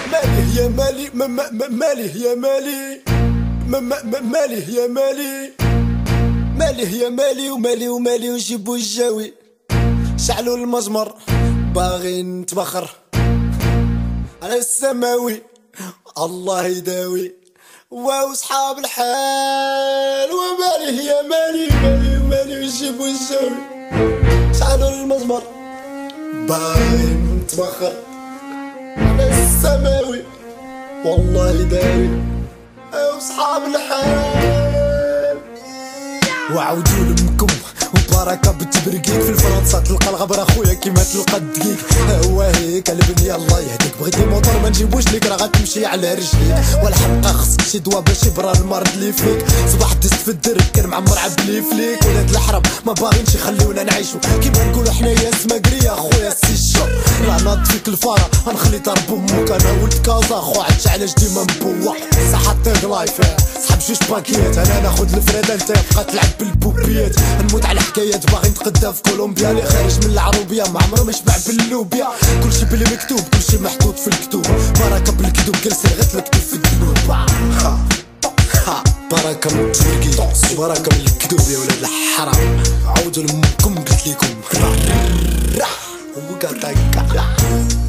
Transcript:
مالي يا مالي مالي يا مالي مالي يا مالي مالي يا مالي ومالي وجيبوا الجاوي شعلوا المجمر باغي نتبخر على السماوي الله يداوي واو صحاب الحال ومالي يا مالي وجيبوا الجاوي شعلوا المجمر باغي نتبخر على السماوي والله يداوي واو صحاب الحال وعودوا لامكم وبركة بالتبرقيق في الفرنسا تلقى الغبرة خويا كيما تلقى الدقيق هو هيك البنية الله يهديك بغيتي موطور ما نجيبوش ليك راه غتمشي على رجليك والحلقة خصك شي دوا باش يبرا المرض اللي فيك صباح دزت في الدرب كان معمر عبلي فليك ولاد الحرام ما باغينش يخليونا نعيشو كيما نقولو حنايا سما قريه خويا السي الشر لعنات فيك الفاره غنخلي ضرب امك انا ولد كازا خو عرفتش علاش ديما مبوع صحة لايف صحاب جوج باكيات انا ناخد الفريده انت بقى تلعب بالبوبيات نموت على حكايات باغي نتقدى في كولومبيا اللي خارج من العروبيه ما عمرو ما شبع باللوبيا كلشي بالمكتوب كلشي محطوط في الكتوب بركه بالكذوب كنسر غير تلكتب في الذنوب بركه من التوركي بركه من الكذوب يا ولاد الحرام عودوا لامكم قلت لكم وقعت